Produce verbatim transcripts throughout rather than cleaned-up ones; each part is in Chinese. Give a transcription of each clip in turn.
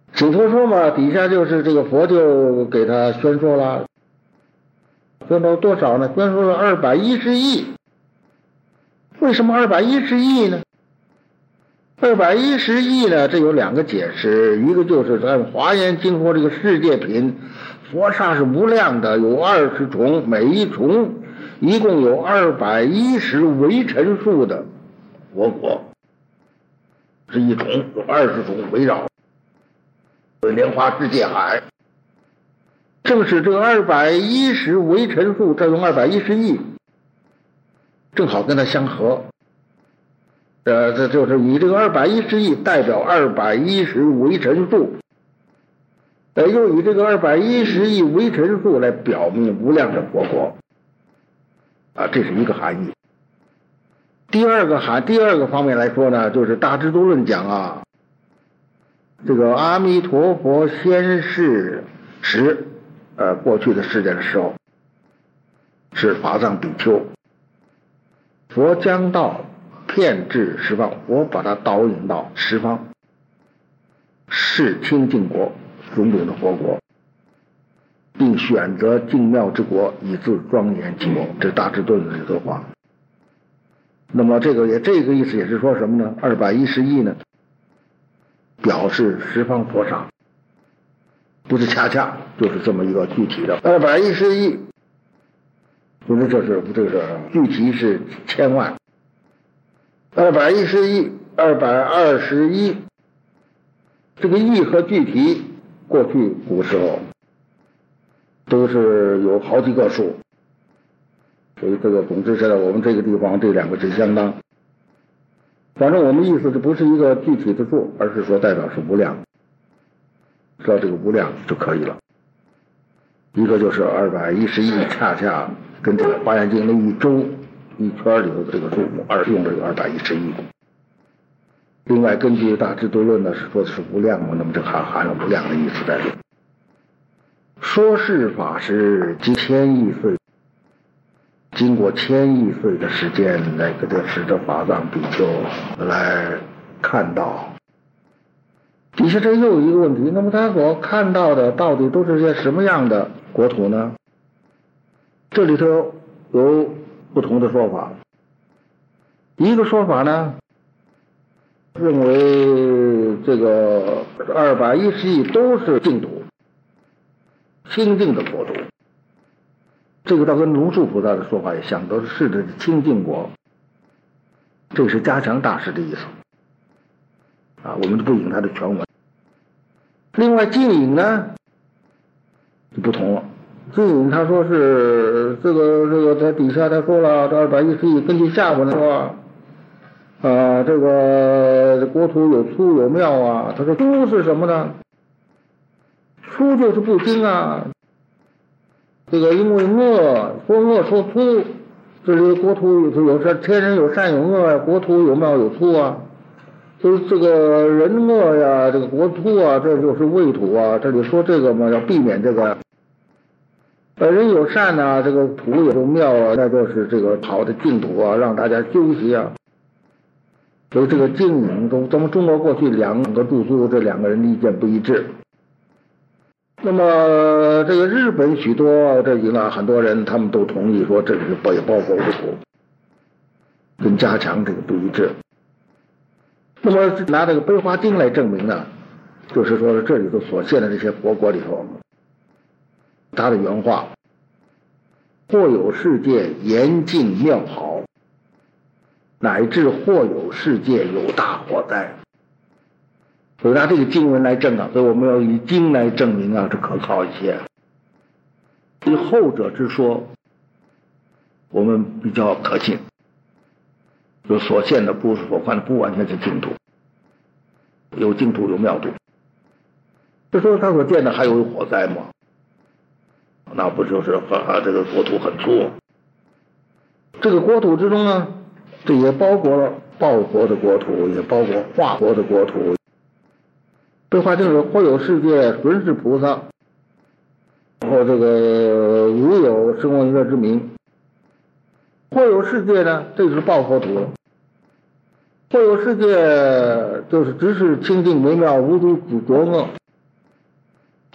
请托说嘛，底下就是这个佛就给他宣说了，宣说多少呢？宣说了二百一十亿。为什么二百一十亿呢？二百一十亿呢，这有两个解释，一个就是按华严经说这个世界品，佛刹是无量的，有二十重，每一重一共有二百一十微尘数的佛国，是一重有二十重围绕莲花世界海。正是这个二百一十微尘数，这用二百一十亿，正好跟它相合。呃，这就是以这个二百一十亿代表二百一十微尘数，呃，又以这个二百一十亿微尘数来表明无量的佛国，啊，这是一个含义。第二个含，第二个方面来说呢，就是《大智度论》讲啊，这个阿弥陀佛先世时，呃，过去的世界的时候，是法藏比丘，佛将到。遍至十方，我把它导引到十方，是清净国，种种的佛国，并选择净妙之国，以自庄严其国。这是大智度论的这个话。那么这个也这个意思也是说什么呢？二百一十亿呢，表示十方佛刹，不是恰恰就是这么一个具体的二百一十亿，就是这是这是具体是千万。二百一十亿，二百二十一，这个亿和具体，过去古时候都是有好几个数，所以这个总之现在我们这个地方这两个是相当。反正我们意思这不是一个具体的数，而是说代表是无量，知道这个无量就可以了。一个就是二百一十亿，恰恰跟这个《华严经》那一周。一圈里头的这个数目，二用这个二百一十亿。另外，根据大智度论呢，是说的是无量嘛，那么这还含有无量的意思在里。说是法师经千亿岁，经过千亿岁的时间，来给这使得法藏比丘来看到。底下这又有一个问题，那么他所看到的到底都是些什么样的国土呢？这里头有不同的说法。一个说法呢，认为这个二百一十亿都是净土，清净的国土。这个倒跟龙树菩萨的说法也像，都是是的清净国。这是加强大师的意思啊，我们就不引他的全文。另外净隐呢就不同了。净隐他说是这个这个在底下他说了，这二百一十亿根据下文说啊，这个国土有粗有妙啊。他说粗是什么呢？粗就是不精啊。这个因为恶说恶说粗，这里国土有有善，天人有善有恶呀，国土有妙有粗啊。所以这个人恶呀，这个国土啊，这就是畏土啊。这里说这个嘛，要避免这个。呃，人有善啊，这个土也有妙啊，那就是这个好的净土啊，让大家休息啊。所以这个净隐中，咱们中国过去两个著书，这两个人的意见不一致。那么这个日本许多这几个很多人，他们都同意说这里是也包括无土，跟加强这个不一致。那么拿这个《悲华经》来证明呢，就是说这里头所现的这些佛国里头。他的原话，或有世界严净妙好，乃至或有世界有大火灾。所以拿这个经文来证啊，所以我们要以经来证明啊，这可靠一些。以后者之说，我们比较可信，就所现的不是所看的不完全是净土，有净土有妙土。就说他所见的还有火灾吗？那不就是和这个国土很粗？这个国土之中呢，这也包括了报国的国土，也包括化国的国土。这话就是或有世界纯是菩萨，然后这个无有声闻乐之名。或有世界呢，这就是报国土了。或有世界就是只是清净微妙，无诸浊恶。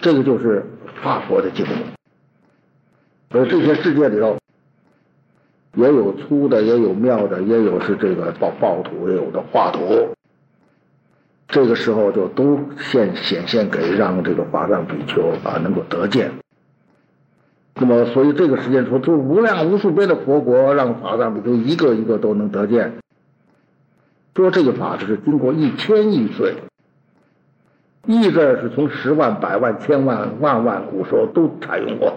这个就是法佛的经目。所以这些世界里头，也有粗的，也有妙的，也有是这个暴暴土，也有的画土。这个时候就都现显现给让这个法藏比丘啊能够得见。那么，所以这个时间说，就无量无数倍的佛国，让法藏比丘一个一个都能得见。说这个法是经过一千亿岁，亿字是从十万、百万、千万、万万古时候都采用过。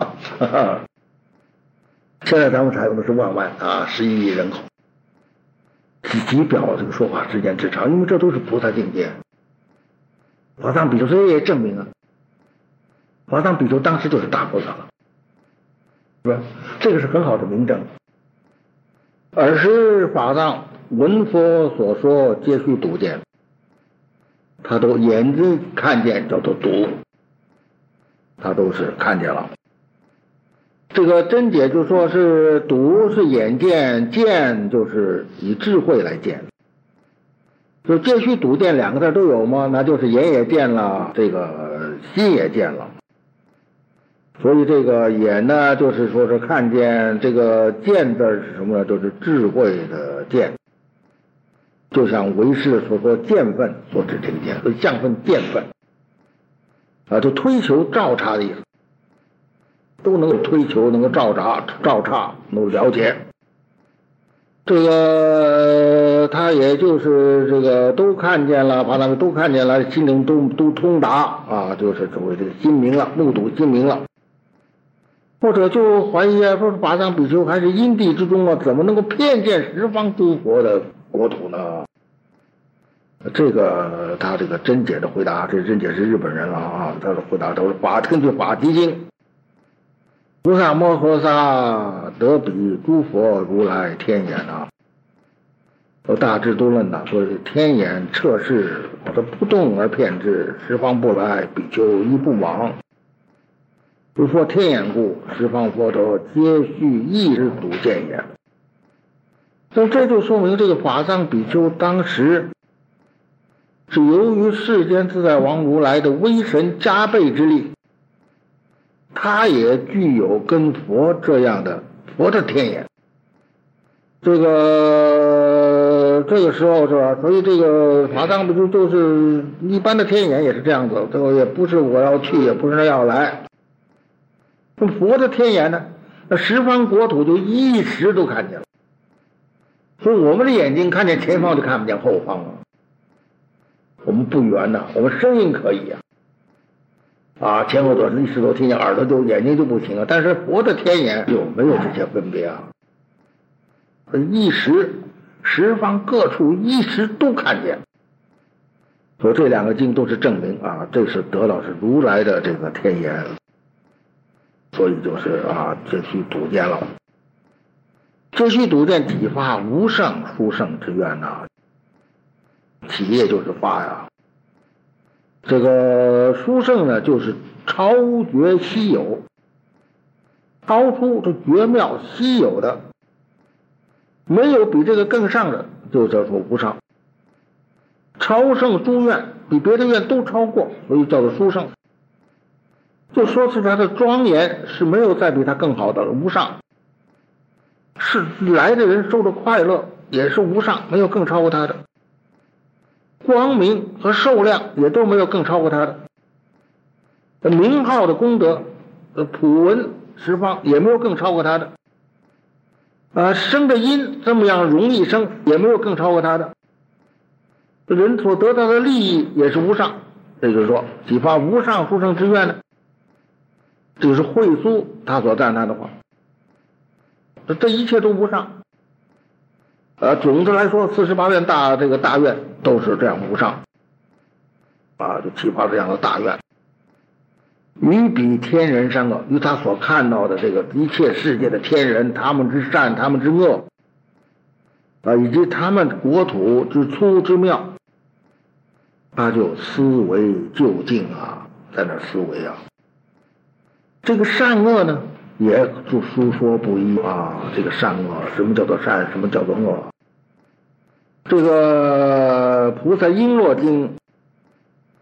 现在咱们采用的是万万啊，十一亿人口，以表这个说法之间之长，因为这都是菩萨境界。法藏比丘所以也证明啊，法藏比丘当时就是大菩萨了，是吧？这个是很好的明证。尔时法藏闻佛所说，皆须睹见，他都眼睛看见，叫做睹，他都是看见了。这个真解就说是睹是眼见，见就是以智慧来见。就皆须睹见两个字都有吗？那就是眼也见了，这个心也见了。所以这个眼呢，就是说是看见，这个见字是什么呢？就是智慧的见。就像唯识所说见分所指这个见，所以相分见分啊，就推求照察的意思，都能够推求，能够照察、照察，能够了解。这个他也就是这个都看见了，把他们都看见了，心灵都都通达啊，就是所谓这个心明了，目睹心明了。或者就怀疑啊，说是法藏比丘还是因地之中啊，怎么能够遍见十方诸佛的国土呢？这个他这个真解的回答，这真解是日本人了啊，他的回答都是法根据法集经，菩萨摩诃萨得比诸佛如来天眼啊。有大智度论呐，说是天眼测试，我的不动而遍知，十方不来，比丘一不往。如说天眼故，十方佛陀皆须一日睹见也。那这就说明这个法藏比丘当时是由于世间自在王如来的威神加倍之力，他也具有跟佛这样的佛的天眼。这个这个时候是吧？所以这个法藏比丘就是一般的天眼也是这样子，这个也不是我要去，也不是要来。那佛的天眼呢？那十方国土就一时都看见了。所以我们的眼睛看见前方就看不见后方了。我们不圆呐，我们声音可以啊，啊，前后左一时都听见，耳朵就眼睛就不行啊。但是佛的天眼有没有这些分别啊？一时十方各处一时都看见。所以这两个经都是证明啊，这是得到是如来的这个天眼。所以就是啊，皆须睹见了。皆须睹见，体发无上殊胜之愿呐、啊。体也就是发呀。这个殊胜呢，就是超绝稀有，超出这绝妙稀有的，没有比这个更上的，就叫做无上。超胜诸愿，比别的愿都超过，所以叫做殊胜。就说是他的庄严是没有再比他更好的了，无上。是来的人受的快乐也是无上，没有更超过他的。光明和寿量也都没有更超过他的。名号的功德，呃，普闻十方也没有更超过他的。啊，生的因这么样容易生，也没有更超过他的。人所得到的利益也是无上，这就是说，启发无上殊胜之愿呢。这就是慧苏他所赞叹的话，这一切都无上。呃，总的来说，四十八愿大这个大愿都是这样无上，啊，就启发这样的大愿。于彼天人善恶，于他所看到的这个一切世界的天人，他们之善，他们之恶，啊，以及他们国土之粗之妙，他就思维究竟啊，在那思维啊。这个善恶呢，也就书说不一啊。这个善恶，什么叫做善，什么叫做恶？这个《菩萨璎珞经》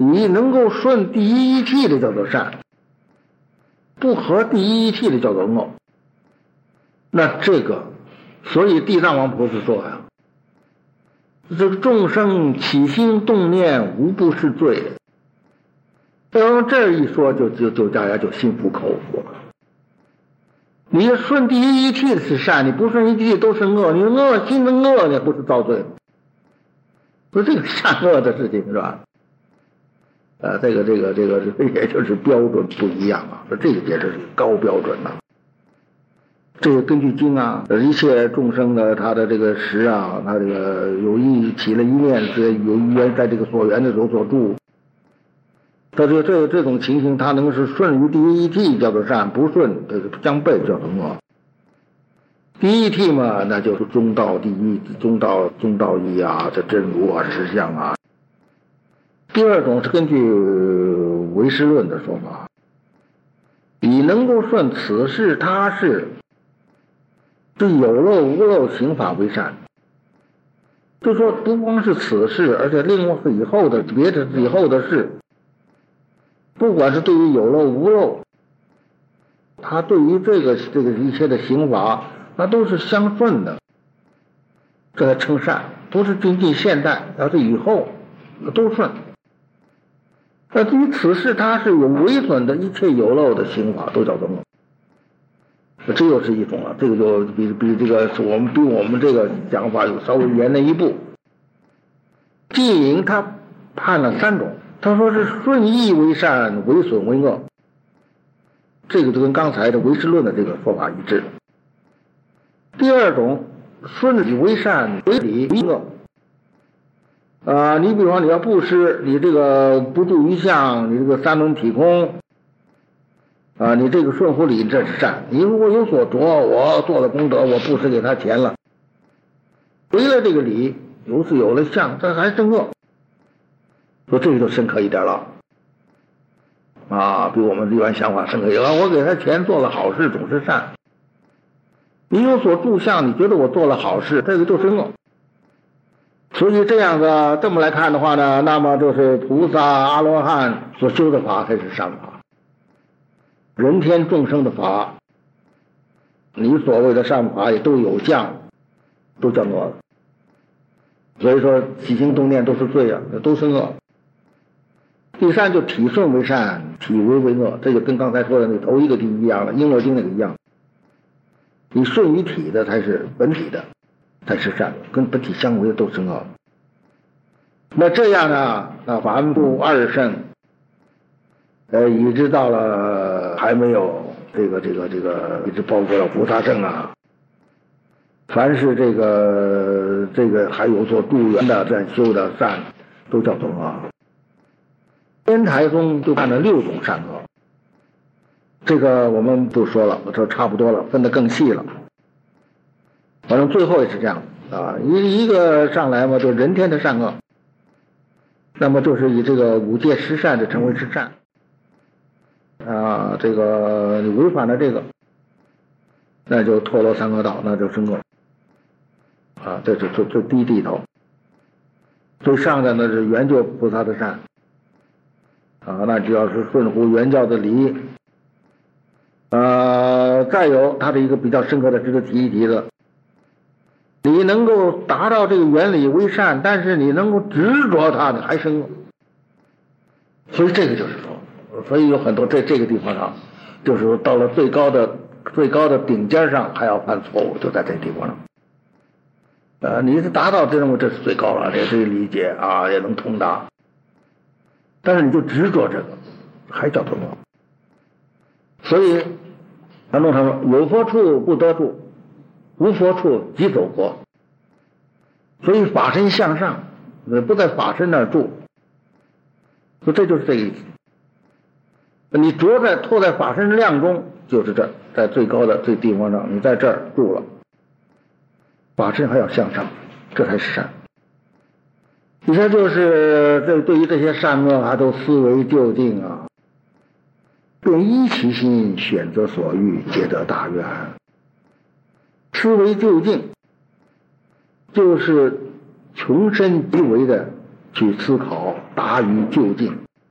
你能够顺第一义气的叫做善，不合第一义气的叫做恶。那这个，所以地藏王菩萨说呀，这个众生起心动念无不是罪。要这一说就就就大家就心服口服了。你顺第一义气是善，你不顺第一义气都是恶，你恶心的恶呢不是造罪，不是这个善恶的事情是吧？呃，这个这个这个也就是标准不一样啊，这个也是高标准呐、啊。这个根据经啊，一切众生的他的这个识啊，他这个有意起了一念，是有一缘在这个所缘的有所住。他这这这种情形，他能是顺于第一义气叫做善，不顺这个相悖叫做恶。第一义气嘛，那就是中道第一，中道中道义啊，这真如啊，实相啊。第二种是根据唯识论的说法，你能够顺此事他事，这有漏无漏行法为善。就说不光是此事，而且另外是以后的别的以后的事，不管是对于有漏无漏，他对于这个这个一切的行法，那都是相顺的，这才称善。不是仅仅现代，要是以后都顺。那对于此事他是有违损的一切有漏的行法都叫做恶，这又是一种了。这个就比比这个我们比我们这个讲法有稍微严了一步。净营他判了三种，他说是顺义为善，违损为恶，这个就跟刚才的唯识论的这个说法一致。第二种，顺理为善，违理为恶。啊、呃，你比方你要布施，你这个不住于相，你这个三轮体空，啊、呃，你这个顺乎理这是善。你如果有所着，我做了功德，我布施给他钱了，违了这个理，由此有了相，这还是恶。说这个就深刻一点了，啊，比我们一般想法深刻一点。我给他钱做了好事，总是善。你有所住相，你觉得我做了好事，这个就是恶。所以这样的这么来看的话呢，那么就是菩萨阿罗汉所修的法才是善法，人天众生的法，你所谓的善法也都有相，都叫恶。所以说起心动念都是罪啊，都是恶。第三就体顺为善，体为为恶，这就跟刚才说的那头一个题一样了，婴儿经那个一样。你顺于体的才是本体的，才是善，跟本体相违的都是恶。那这样呢，那凡夫二圣，呃，一直到了还没有这个这个这个，一直包括了菩萨圣啊，凡是这个这个还有所助缘的在修的善，都叫做恶。天台宗就看了六种善恶，这个我们不说了，这差不多了，分得更细了。反正最后也是这样啊，一一个上来嘛，就人天的善恶，那么就是以这个五戒十善的成为是善啊，这个你违反了这个，那就堕落三恶道，那就是恶啊，这是最最低地头。最上的那是圆觉菩萨的善啊，那只要是顺乎原教的理。呃，再有它的一个比较深刻的值得提一提的，你能够达到这个原理为善，但是你能够执着它的还是恶。所以这个就是说，所以有很多在这个地方上，就是说到了最高的最高的顶尖上还要犯错误，就在这个地方上。呃，你是达到这认为这是最高了，也可以理解啊，也能通达，但是你就执着这个，还叫做恶。所以传统上说，有佛处不得住，无佛处即走佛。所以法身向上，不在法身那儿住，所以这就是这个意思。你着在托在法身量中，就是这儿，在最高的最地方上，你在这儿住了，法身还要向上，这才是善。你说就是这对于这些善恶啊，都思维究竟啊，便依其心选择所欲，皆得大愿。思维究竟，就是穷深极微的去思考，达于究竟。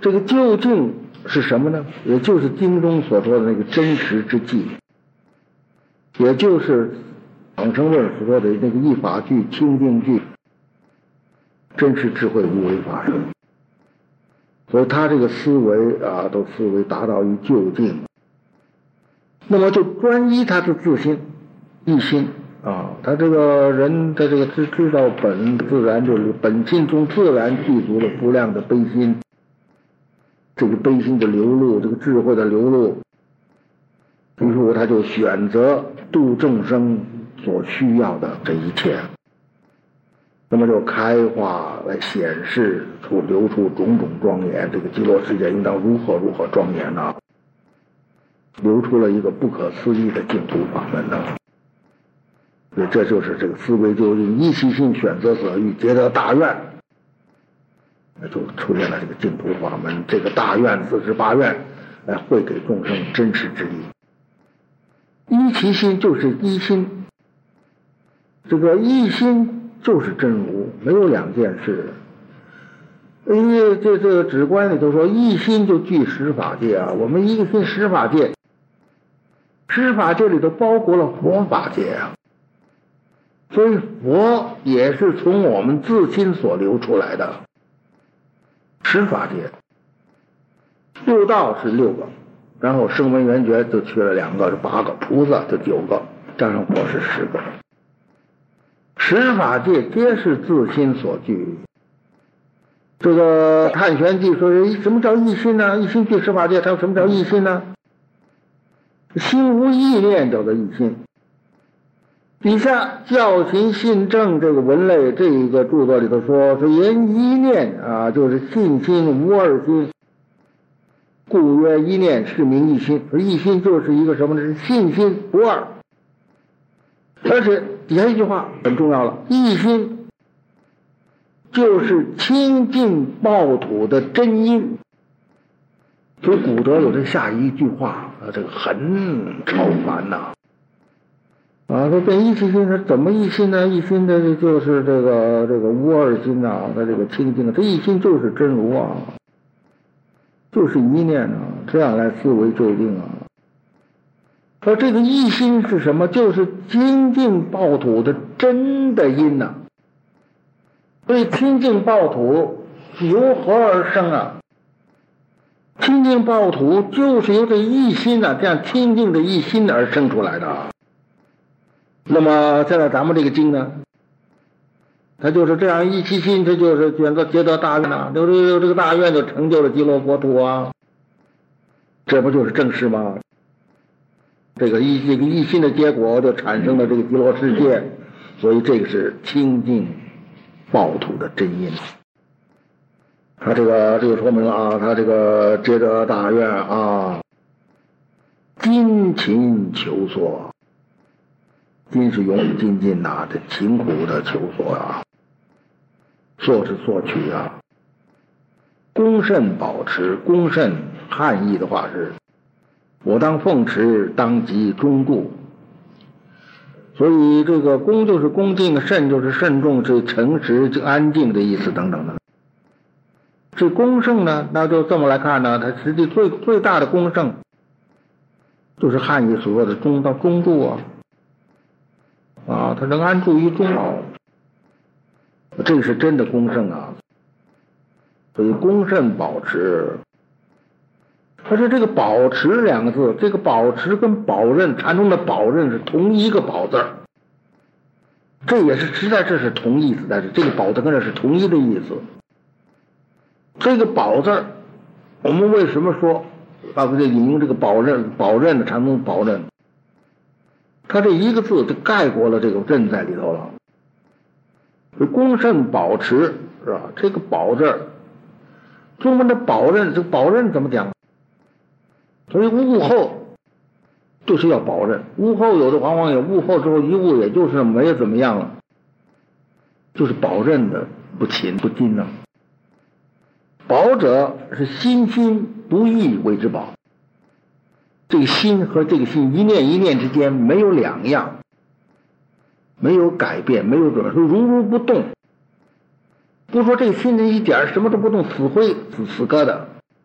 这个究竟是什么呢？也就是经中所说的那个真实之际，也就是往生论所说的那个一法具、清净具、真实智慧无为法身。所以他这个思维啊，都思维达到于究竟，那么就专一他的自心、一心啊，他这个人的这个知知道本自然就是本性中自然具足了不量的悲心，这个悲心的流露，这个智慧的流露，于是他就选择度众生所需要的这一切。那么就开化来显示出流出种种庄严，这个极乐世界应当如何如何庄严呢、啊？流出了一个不可思议的净土法门呢、啊。所以这就是这个思维究竟，一其心选择所欲，皆得大愿，那就出现了这个净土法门。这个大愿四十八愿来会给众生真实之意。一其心就是一心，这个一心就是真如，没有两件事。因为这这个止观里头说，一心就具十法界啊。我们一个心十法界，十法界里头包括了佛法界啊。所以佛也是从我们自心所流出来的。十法界，六道是六个，然后声闻缘觉就去了两个，是八个，菩萨就九个，加上佛是十个。十法界皆是自心所具。这个《探玄记》说，什么叫一心呢？一心具十法界，它什么叫一心呢？心无意念叫做一心。底下教行信正这个文类这一个著作里头说，说言一念啊，就是信心无二心，故曰一念是名一心。而一心就是一个什么呢？是信心不二。而且底下一句话很重要了，一心就是清净报土的真因。所以古德有这下一句话啊，这个很超凡呐、啊！啊，说变一其心，他怎么一心呢？一心的就是这个这个无二心呐、啊，他这个清净，这一心就是真如啊，就是一念啊，这样来思维究竟啊。而这个一心是什么？就是清净报土的真的因呐、啊。所以清净报土由何而生啊？清净报土就是由这一心啊，这样清净的一心而生出来的。那么现在咱们这个经呢，它就是这样一其心，它就是选择皆得大愿呐，有这这个大愿就成就了极乐国土啊，这不就是正事吗？这个一这个一心的结果就产生了这个极乐世界，所以这个是清净报土的真因。他这个这个说明了啊，他这个接着大愿啊，精勤求索，精是永远精进呐，这勤苦的求索啊，索是索取啊，恭慎保持，恭慎汉译的话是我当奉持，当即忠固。所以这个恭就是恭敬，慎就是慎重，是诚实、安静的意思等等的。这恭圣呢，那就这么来看呢，它实际最最大的恭圣，就是汉译所说的忠到忠住啊，啊，它能安住于中奥，这个是真的恭圣啊。所以恭慎保持。可是这个保持两个字，这个保持跟保任，禅宗的保任是同一个保字儿，这也是实在这是同意思，但是这个保字跟这是同一的意思。这个保字儿，我们为什么说啊？不对，引用这个保任，保任的禅宗保任，它这一个字就概括了这个任在里头了。恭慎保持是吧？这个保字儿，中文的保任，这个保任怎么讲？所以悟后就是要保任，悟后有的往往也悟后之后一悟也就是没怎么样了，就是保任的不勤不精呢。保者是心心不异为之保，这个心和这个心一念一念之间没有两样，没有改变，没有转，说如如不动。不说这个心里一点什么都不动，死灰死死疙瘩，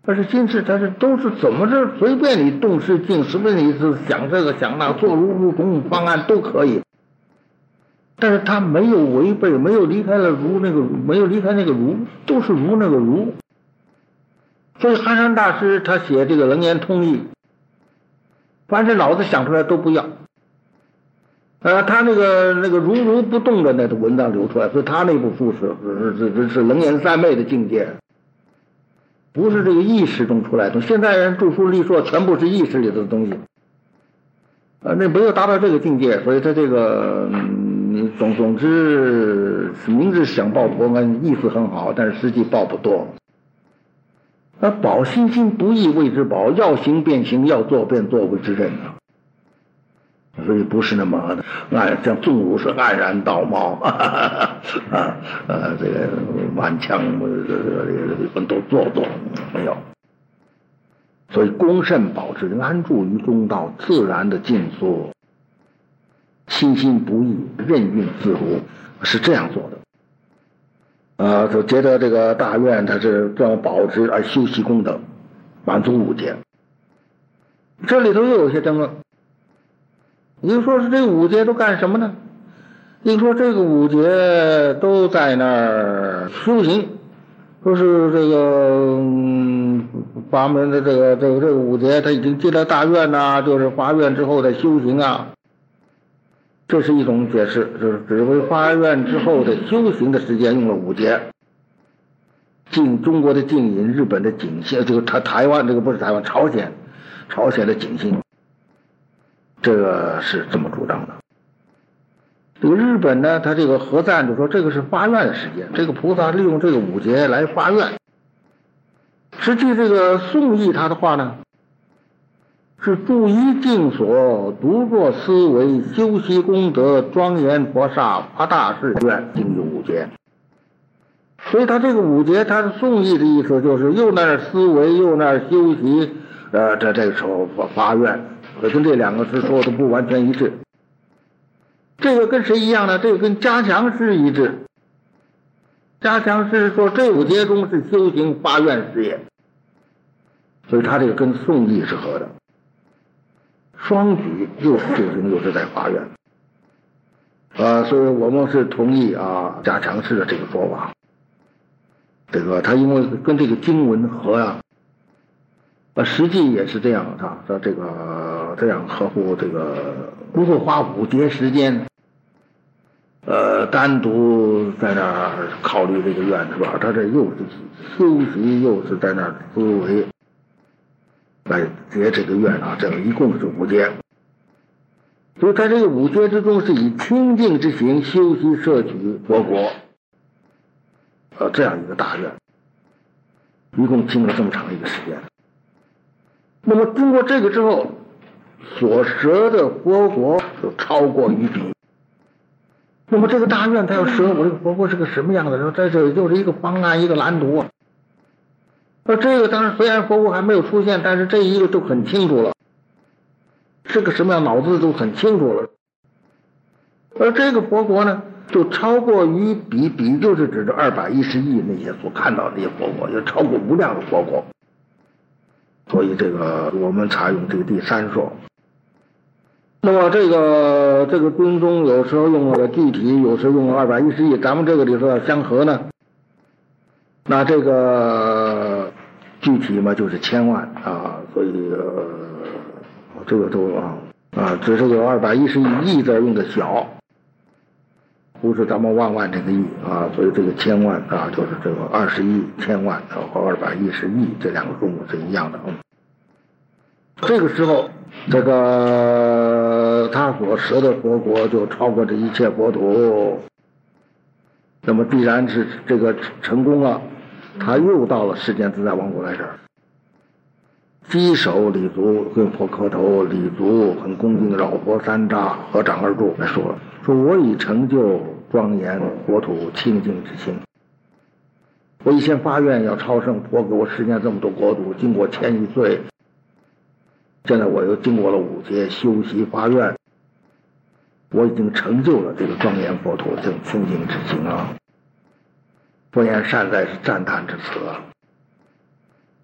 但是今世他是都是怎么着，随便你动是静，随便你是想这个想那，做如如种方案都可以。但是他没有违背，没有离开了如那个，没有离开那个如，都是如那个如。所以寒山大师他写这个《楞严通义》，凡是脑子想出来都不要。呃，他那个那个如如不动的那个文章流出来，所以他那部书是是是是楞严三昧的境界，不是这个意识中出来的。现在人著书立说全部是意识里的东西，呃，那没有达到这个境界，所以他这个嗯，总总之明知想报佛恩，意思很好，但是实际报不多。而保心心不易谓之保，要行便行，要做便做谓之任啊。所以不是那么按像纵如是黯然道貌啊呃这个满腔这个都做作没有。所以功甚保之，安住于中道，自然的静缩，心心不易，任运自如，是这样做的。呃，就觉得这个大愿它是这样保持而修习功德，满足五劫。这里头又有些争论。你就说是这个五劫都干什么呢？你说这个五劫都在那儿修行，说是这个嗯法门的这个这个这个五劫，他已经进了大愿呐、啊，就是发愿之后的修行啊。这是一种解释，就是只为发愿之后的修行的时间用了五劫。进中国的静隐，日本的景心，这个台台湾这个不是台湾，朝鲜，朝鲜的景心。这个是这么主张的。这个日本呢，他这个合赞就说这个是发愿的时间，这个菩萨利用这个五劫来发愿。实际这个宋译他的话呢，是住一静所，独作思维，修习功德，庄严佛刹，发大誓愿，经有五劫。所以他这个五劫，他的宋译的意思就是又那儿思维，又那儿修习，呃，这这个时候发发愿。跟这两个是说的不完全一致。这个跟谁一样呢？这个跟加强师一致。加强师说这五劫中是修行发愿事业，所以他这个跟宋译是合的。双举又是修行又是在发愿，呃，所以我们是同意啊加强师的这个说法。这个他因为跟这个经文合啊。呃，实际也是这样啊，说这个这样合乎这个不会花五劫时间，呃，单独在那儿考虑这个愿是吧？他这又是修习，又是在那儿思维来结这个愿啊，这个一共是五劫。所以在这个五劫之中，是以清净之行修习摄取佛国，呃，这样一个大愿，一共经了这么长一个时间。那么经过这个之后，所舍的佛国就超过于彼。那么这个大愿他要舍我这个佛国是个什么样的时候，在这里就是一个方案，一个蓝图啊。而这个当然虽然佛国还没有出现，但是这一个就很清楚了，是个什么样，脑子都很清楚了。而这个佛国呢，就超过于彼，彼就是指着二百一十亿那些所看到的那些佛国，就超过无量的佛国。所以这个我们采用这个第三说。那么这个这个经中有时候用了具体，有时候用了二百一十亿，咱们这个里头要相合呢，那这个具体嘛就是千万啊，所以、呃、这个都啊啊，只是有二百一十亿亿字用的小，不是咱们万万这个亿啊，所以这个千万啊就是这个二十亿千万和二百一十亿这两个数目是一样的。嗯，这个时候这个他所舍的佛国就超过这一切国土，那么必然是这个成功了，他又到了世间自在王国来这儿，稽首礼足，跟佛磕头礼足，很恭敬绕佛三匝，合掌而住来说说我已成就庄严国土清净之心。我以前发愿要超生佛给我实现这么多国土，经过千亿岁，现在我又经过了五劫修习发愿，我已经成就了这个庄严佛土这种清净之心啊！佛言善哉是赞叹之词啊！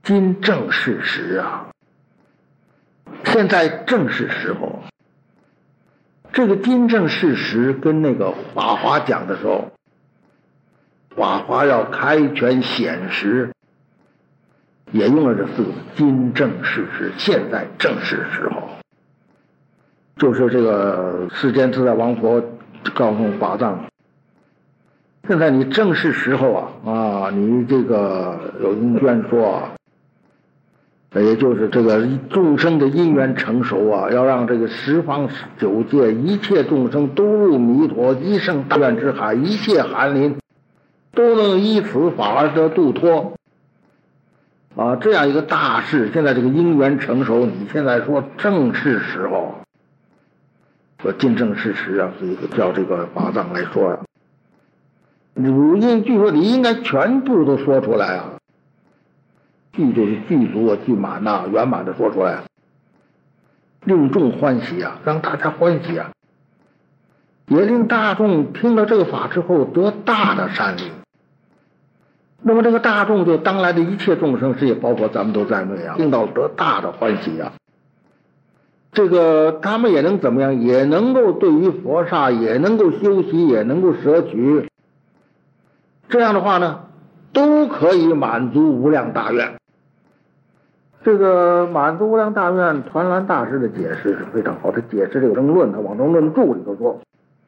今正是时啊，现在正是时候。这个今正是时跟那个法华讲的时候，法华要开权显实，也用了这四个字：今正是时，现在正是时候。就是这个世间自在王佛告诉法藏，现在你正是时候啊啊！你这个有因缘说啊，也就是这个众生的因缘成熟啊，要让这个十方九界一切众生都入弥陀一生大愿之海，一切寒林都能依此法而得度脱啊！这样一个大事，现在这个因缘成熟，你现在说正是时候，说今正是时啊，所以叫这个法藏来说啊，汝应具说，你应该全部都说出来啊。具就是具足啊，具满呐、啊，圆满的说出来，令众欢喜啊，让大家欢喜啊，也令大众听了这个法之后得大的善利。那么这个大众就当来的一切众生，是也包括咱们都在内啊，听到得大的欢喜啊。这个他们也能怎么样？也能够对于佛刹，也能够修习，也能够摄取。这样的话呢，都可以满足无量大愿。这个满足无量大愿，团栾大师的解释是非常好。他解释这个争论，他《往生论注》里头说，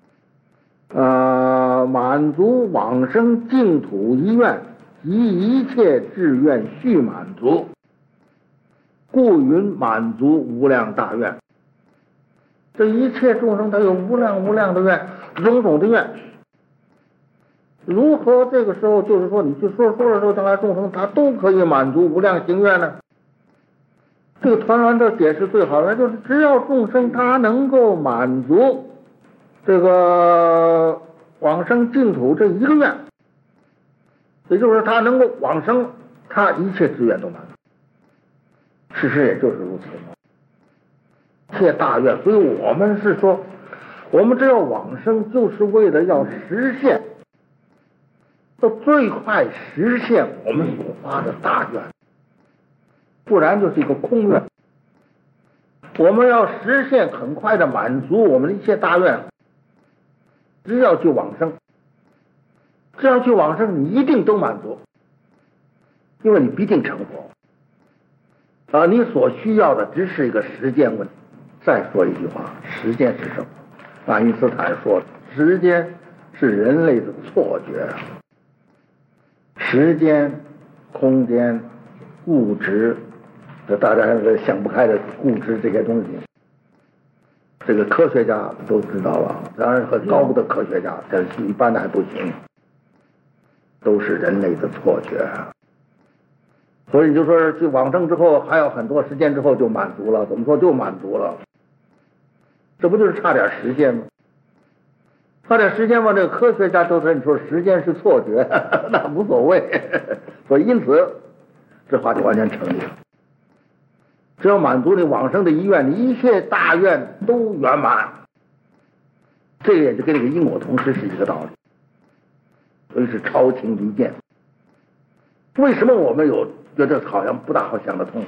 呃，满足往生净土一愿及一切志愿续满足，故云满足无量大愿。这一切众生他有无量无量的愿，种种的愿。如何这个时候就是说你去说说的时候，将来众生他都可以满足无量行愿呢？这个团栾的解释最好的就是，只要众生他能够满足这个往生净土这一个愿，也就是他能够往生，他一切志愿都满足。事实也就是如此，一切大愿。所以我们是说，我们只要往生，就是为了要实现，要最快实现我们所发的大愿，不然就是一个空愿。我们要实现很快的满足我们的一切大愿，只要去往生，只要去往生，你一定都满足，因为你必定成佛啊！你所需要的只是一个时间问题。再说一句话，时间是什么？爱因斯坦说，时间是人类的错觉。时间、空间、物质，这大家想不开的物质这些东西，这个科学家都知道了，当然很高的科学家，但是一般的还不行，都是人类的错觉。所以就说去往生之后，还有很多时间之后就满足了，怎么说就满足了？这不就是差点实现吗？差点时间嘛，这个科学家都说你说时间是错觉，那无所谓。所以因此，这话就完全成立了。只要满足你往生的意愿，你一切大愿都圆满。这个也就跟这个因果同时是一个道理，所以是超情离间。为什么我们有觉得好像不大好想得通？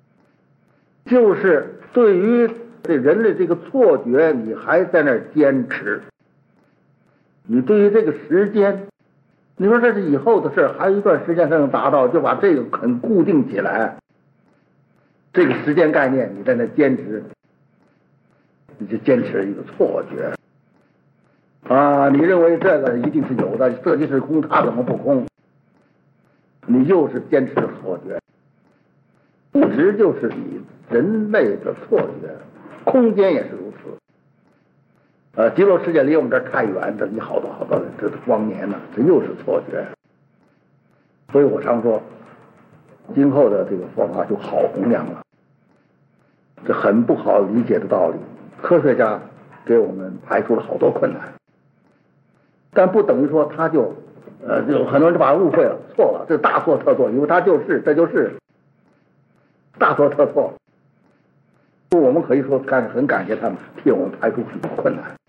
就是对于这人类这个错觉，你还在那儿坚持。你对于这个时间，你说这是以后的事，还有一段时间才能达到，就把这个很固定起来。这个时间概念，你在那坚持，你就坚持一个错觉啊！你认为这个一定是有的，这就是空，它怎么不空？你就是坚持错觉，物质就是你人类的错觉，空间也是如此。呃，极乐世界离我们这儿太远，这离好多好多这光年呢，这又是错觉。所以我常说，今后的这个佛法就好弘扬了。这很不好理解的道理，科学家给我们排除了好多困难，但不等于说他就，呃，就很多人就把它误会了，错了，这大错特错，因为他就是这就是大错特错。我们可以说感很感谢他们替我们排除很多困难。